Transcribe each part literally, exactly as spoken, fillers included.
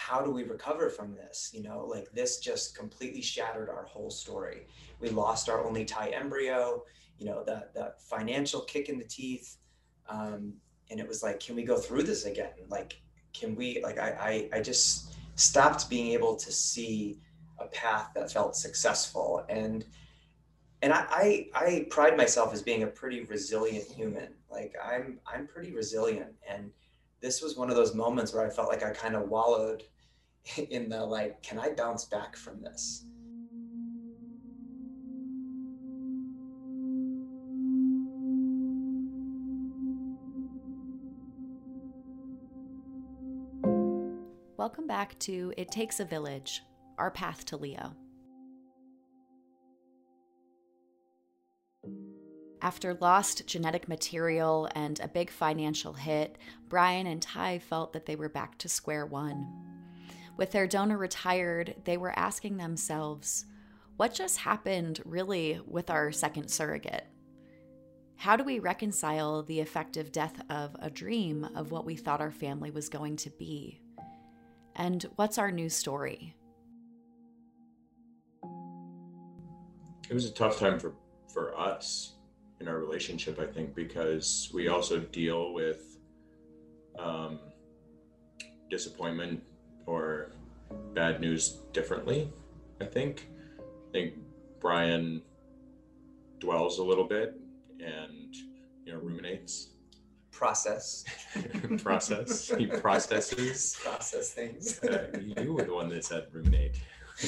how do we recover from this? You know, like this just completely shattered our whole story. We lost our only Thai embryo, you know, that, that financial kick in the teeth. Um, and it was like, can we go through this again? Like, can we, like, I, I, I just stopped being able to see a path that felt successful. And, and I, I, I pride myself as being a pretty resilient human. Like I'm, I'm pretty resilient. And this was one of those moments where I felt like I kind of wallowed in the, like, can I bounce back from this? Welcome back to It Takes a Village, Our Path to Leo. After lost genetic material and a big financial hit, Brian and Ty felt that they were back to square one. With their donor retired, they were asking themselves, what just happened really with our second surrogate? How do we reconcile the effective death of a dream of what we thought our family was going to be? And what's our new story? It was a tough time for, for us in our relationship, I think, because we also deal with um, disappointment or bad news differently, I think. I think Brian dwells a little bit and, you know, ruminates. Process. Process. He processes. Process things. uh, you were the one that said ruminate.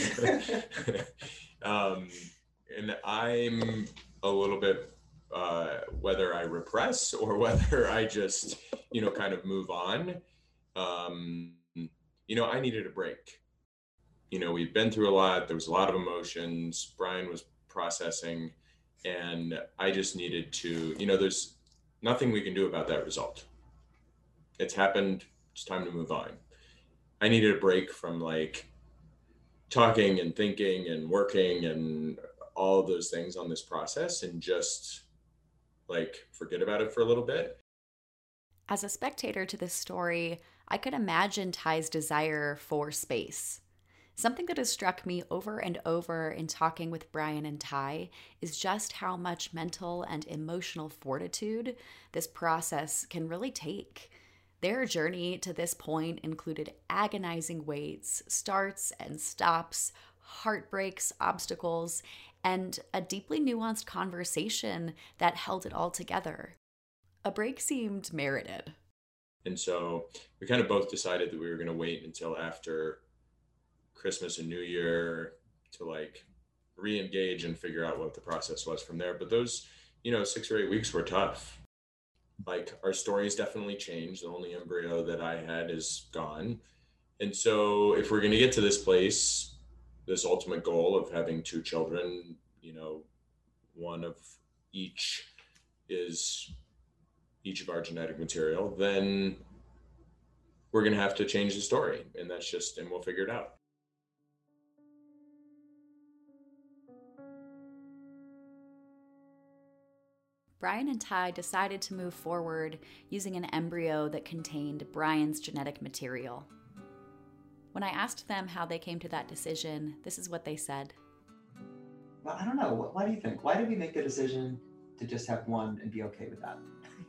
um, and I'm a little bit, uh, whether I repress or whether I just, you know, kind of move on. Um, you know, I needed a break. You know, we've been through a lot. There was a lot of emotions. Brian was processing, and I just needed to, you know, there's nothing we can do about that result. It's happened. It's time to move on. I needed a break from like talking and thinking and working and all of those things on this process and just like forget about it for a little bit. As a spectator to this story, I could imagine Ty's desire for space. Something that has struck me over and over in talking with Brian and Ty is just how much mental and emotional fortitude this process can really take. Their journey to this point included agonizing waits, starts and stops, heartbreaks, obstacles, and a deeply nuanced conversation that held it all together. A break seemed merited. And so we kind of both decided that we were going to wait until after Christmas and New Year to like re-engage and figure out what the process was from there. But those, you know, six or eight weeks were tough. Like our stories definitely changed. The only embryo that I had is gone. And so if we're going to get to this place, this ultimate goal of having two children, you know, one of each is each of our genetic material, then we're going to have to change the story. And that's just, and we'll figure it out. Brian and Ty decided to move forward using an embryo that contained Brian's genetic material. When I asked them how they came to that decision, this is what they said. Well, I don't know. Why do you think? Why did we make the decision to just have one and be okay with that?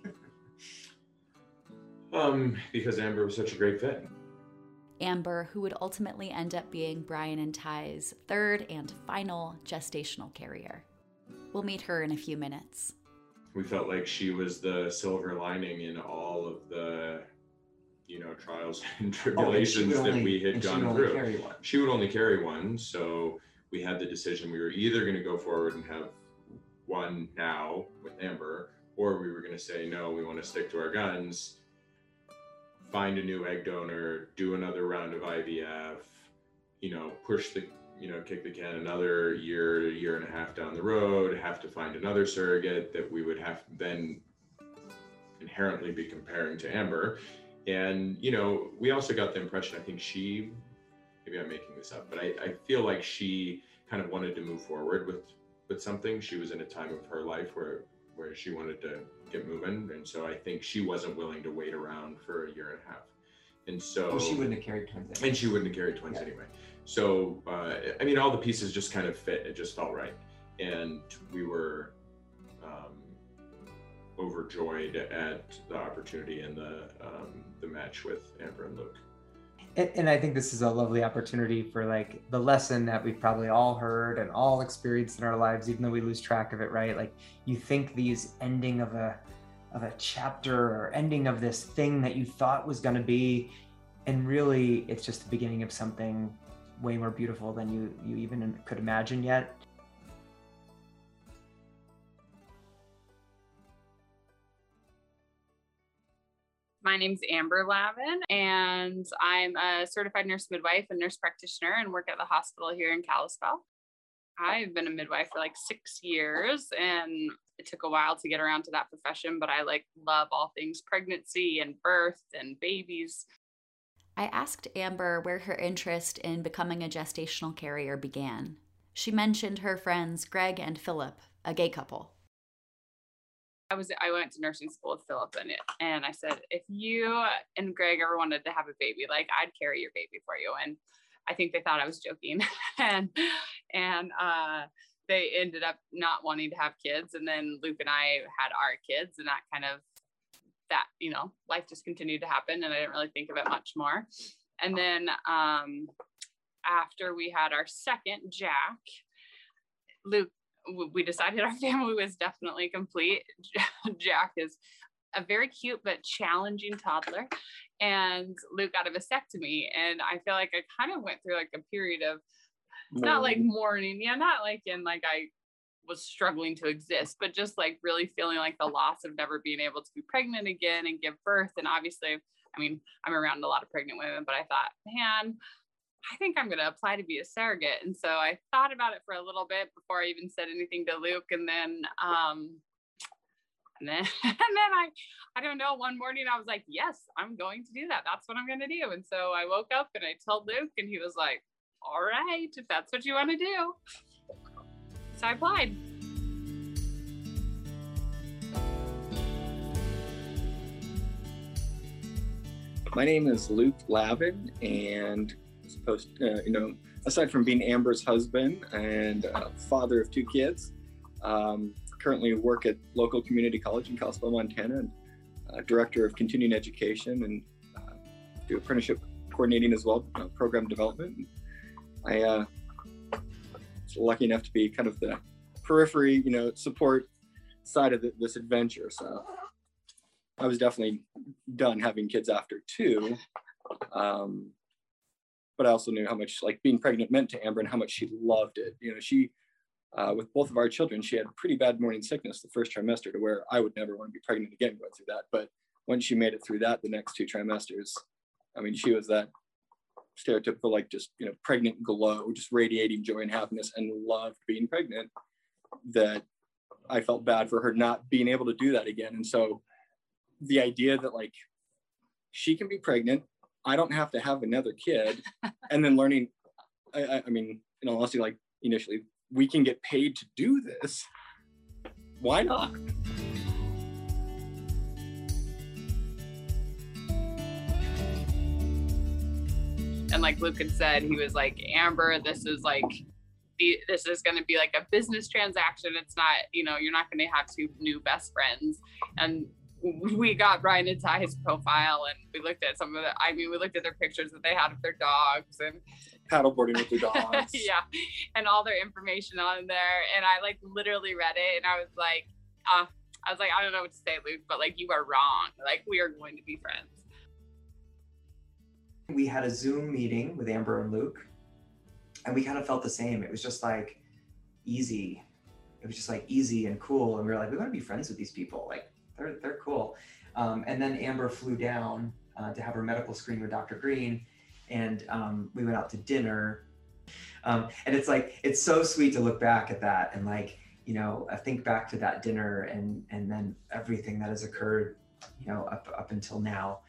um, because Amber was such a great fit. Amber, who would ultimately end up being Brian and Ty's third and final gestational carrier. We'll meet her in a few minutes. We felt like she was the silver lining in all of the, you know, trials and tribulations oh, and that only, we had gone she through. She would only carry one. So we had the decision, we were either going to go forward and have one now with Amber, or we were going to say, no, we want to stick to our guns, find a new egg donor, do another round of I V F, you know, push the, you know, kick the can another year, year and a half down the road, have to find another surrogate that we would have then inherently be comparing to Amber. And, you know, we also got the impression, I think she, maybe I'm making this up, but I, I feel like she kind of wanted to move forward with, with something. She was in a time of her life where, where she wanted to get moving. And so I think she wasn't willing to wait around for a year and a half. And so well, she wouldn't have carried twins anyway. And she wouldn't have carried twins Yeah. anyway. So, uh, I mean, all the pieces just kind of fit. It just felt right. And we were um, overjoyed at the opportunity and the um, the match with Amber and Luke. And, and I think this is a lovely opportunity for like the lesson that we've probably all heard and all experienced in our lives, even though we lose track of it, right? Like you think these ending of a of a chapter or ending of this thing that you thought was going to be, and really it's just the beginning of something way more beautiful than you you even could imagine yet. My name's Amber Lavin, and I'm a certified nurse midwife and nurse practitioner and work at the hospital here in Kalispell. I've been a midwife for like six years and it took a while to get around to that profession, but I like love all things pregnancy and birth and babies. I asked Amber where her interest in becoming a gestational carrier began. She mentioned her friends Greg and Philip, a gay couple. I was I went to nursing school with Philip and it, and I said, if you and Greg ever wanted to have a baby, like I'd carry your baby for you. And I think they thought I was joking, and and uh, they ended up not wanting to have kids. And then Luke and I had our kids, and that kind of that you know life just continued to happen, and I didn't really think of it much more. And then um, after we had our second, Jack, Luke. We decided our family was definitely complete. Jack is a very cute but challenging toddler, and Luke got a vasectomy, and I feel like I kind of went through like a period of not like mourning, yeah, not like in like I was struggling to exist, but just like really feeling like the loss of never being able to be pregnant again and give birth. And obviously, I mean, I'm around a lot of pregnant women, but I thought, man, I think I'm going to apply to be a surrogate. And so I thought about it for a little bit before I even said anything to Luke. And then, um, and then, and then I, I don't know, one morning I was like, yes, I'm going to do that. That's what I'm going to do. And so I woke up and I told Luke, and he was like, all right, if that's what you want to do. So I applied. My name is Luke Lavin, and supposed, uh, you know, aside from being Amber's husband and uh, father of two kids, um, currently work at local community college in Kalispell, Montana, and uh, director of continuing education, and uh, do apprenticeship coordinating as well, uh, program development. I uh, was lucky enough to be kind of the periphery, you know, support side of the, this adventure. So I was definitely done having kids after two. Um, but I also knew how much like being pregnant meant to Amber and how much she loved it. You know, she, uh, with both of our children, she had pretty bad morning sickness the first trimester, to where I would never want to be pregnant again going through that. But when she made it through that, the next two trimesters, I mean, she was that stereotypical, like just, you know, pregnant glow, just radiating joy and happiness, and loved being pregnant, that I felt bad for her not being able to do that again. And so the idea that like she can be pregnant, I don't have to have another kid, and then learning, I, I mean, in all honesty, like initially, we can get paid to do this. Why not? And like Luke had said, he was like, Amber, this is like, this is going to be like a business transaction. It's not, you know, you're not going to have two new best friends. And we got Brian and Ty's profile, and we looked at some of the, I mean, we looked at their pictures that they had of their dogs and paddleboarding with their dogs. Yeah. And all their information on there. And I like literally read it, and I was like, uh, I was like, I don't know what to say, Luke, but like, you are wrong. Like, we are going to be friends. We had a Zoom meeting with Amber and Luke, and we kind of felt the same. It was just like easy. It was just like easy and cool. And we were like, we want to be friends with these people. Like, they're, they're cool. Um, and then Amber flew down uh, to have her medical screen with Doctor Green. And um, we went out to dinner. Um, and it's like, it's so sweet to look back at that and like, you know, I think back to that dinner and and then everything that has occurred, you know, up, up until now.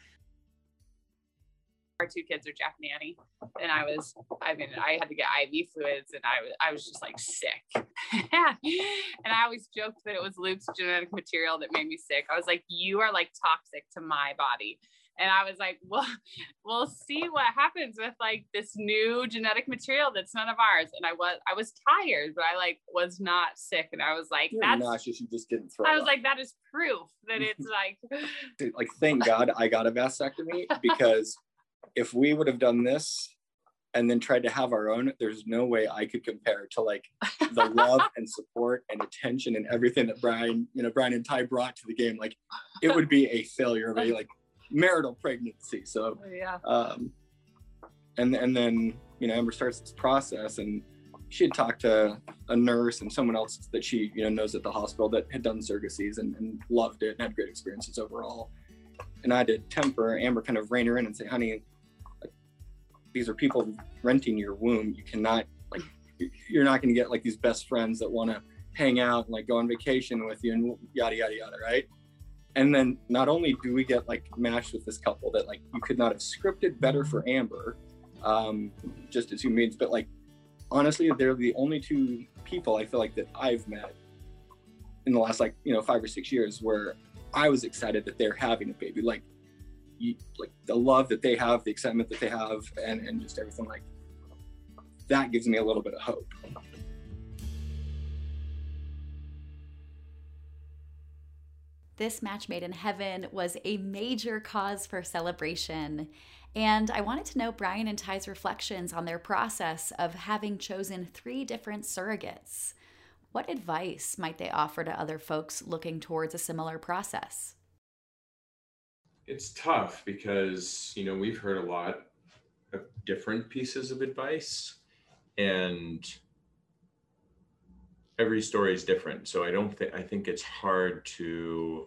Our two kids are Jack and Annie, and I was, I mean, I had to get I V fluids, and I was, I was just like sick. And I always joked that it was Luke's genetic material that made me sick. I was like, you are like toxic to my body. And I was like, well, we'll see what happens with like this new genetic material that's none of ours. And I was, I was tired, but I like was not sick. And I was like, You're that's, nauseous, you just didn't throw I was up. like, that is proof that it's like, Dude, like, thank God I got a vasectomy, because if we would have done this and then tried to have our own, there's no way I could compare to like the love and support and attention and everything that Brian, you know, Brian and Ty brought to the game. Like, it would be a failure of a like marital pregnancy. So, yeah. um, and and then, you know, Amber starts this process, and she had talked to a nurse and someone else that she, you know, knows at the hospital that had done surrogacies and, and loved it and had great experiences overall. And I had to temper Amber, kind of rein her in and say, honey, like, these are people renting your womb. You cannot, like, you're not going to get like these best friends that want to hang out and like go on vacation with you and yada, yada, yada, right? And then not only do we get like matched with this couple that like you could not have scripted better for Amber, um, just as human beings, but like, honestly, they're the only two people I feel like that I've met in the last like, you know, five or six years where I was excited that they're having a baby. Like, you, like the love that they have, the excitement that they have, and, and just everything, like that gives me a little bit of hope. This match made in heaven was a major cause for celebration. And I wanted to know Brian and Ty's reflections on their process of having chosen three different surrogates. What advice might they offer to other folks looking towards a similar process? It's tough because, you know, we've heard a lot of different pieces of advice, and every story is different. So I don't think, I think it's hard to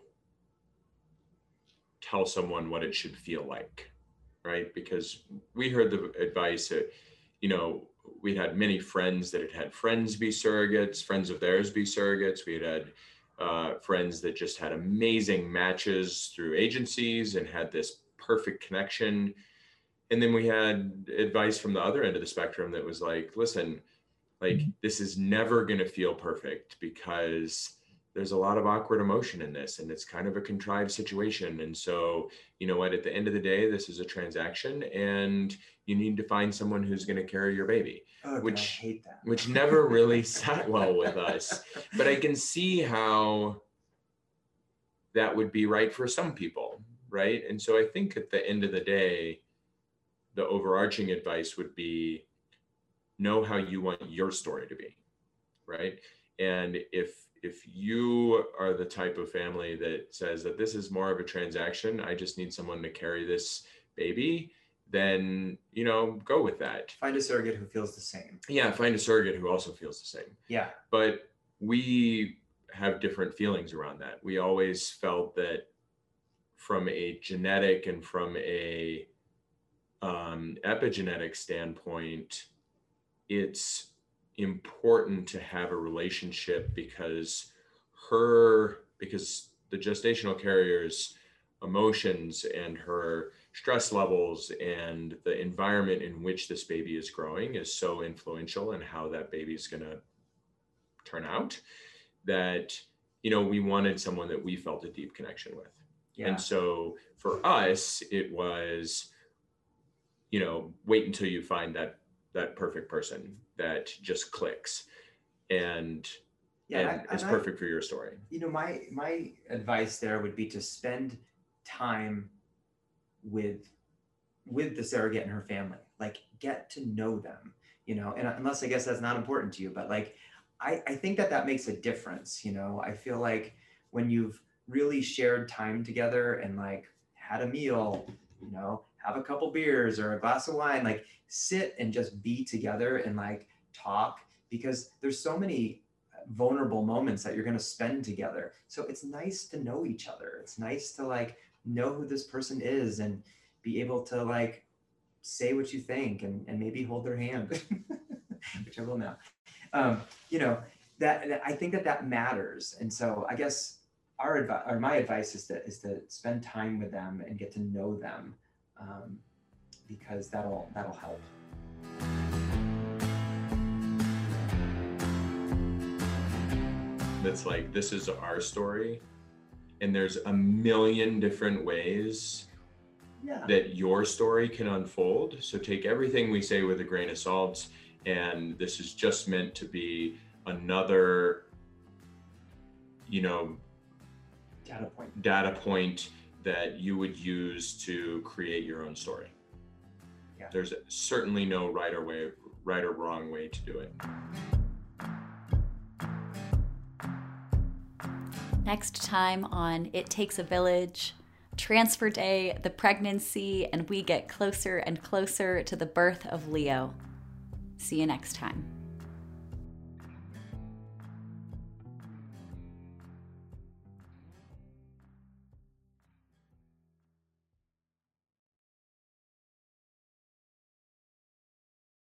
tell someone what it should feel like, right? Because we heard the advice that, you know, we had many friends that had had friends be surrogates, friends of theirs be surrogates. We had had uh, friends that just had amazing matches through agencies and had this perfect connection. And then we had advice from the other end of the spectrum that was like, listen, like, this is never going to feel perfect because there's a lot of awkward emotion in this, and it's kind of a contrived situation. And so, you know what, at the end of the day, this is a transaction, and you need to find someone who's going to carry your baby, Oh, God, which I hate that. which never really sat well with us. But I can see how that would be right for some people, right? And so I think at the end of the day, the overarching advice would be, know how you want your story to be, right? And if if you are the type of family that says that this is more of a transaction, I just need someone to carry this baby, then, you know, go with that. Find a surrogate who feels the same. Yeah, find a surrogate who also feels the same. Yeah. But we have different feelings around that. We always felt that from a genetic and from a um, epigenetic standpoint, it's important to have a relationship because her, because the gestational carrier's emotions and her stress levels and the environment in which this baby is growing is so influential in how that baby is going to turn out, that, you know, we wanted someone that we felt a deep connection with. Yeah. And so for us, it was, you know, wait until you find that that perfect person that just clicks and, Yeah, and, and I- is and I- perfect for your story. You know, my my advice there would be to spend time with with the surrogate and her family. Like, get to know them, you know, and unless I guess that's not important to you, but like, I, I think that that makes a difference. You know, I feel like when you've really shared time together and like had a meal, you know, have a couple beers or a glass of wine, like sit and just be together and like talk, because there's so many vulnerable moments that you're going to spend together. So it's nice to know each other. It's nice to like know who this person is and be able to like say what you think and, and maybe hold their hand, which I will now. Um, you know, that, that I think that that matters. And so I guess our advice or my advice is to, is to spend time with them and get to know them, um, because that'll, that'll help. That's like, this is our story, and there's a million different ways Yeah. that your story can unfold. So take everything we say with a grain of salt, and this is just meant to be another, you know, Data point. data point that you would use to create your own story. Yeah. There's certainly no right or way, right or wrong way to do it. Next time on It Takes a Village, transfer day, the pregnancy, and we get closer and closer to the birth of Leo. See you next time.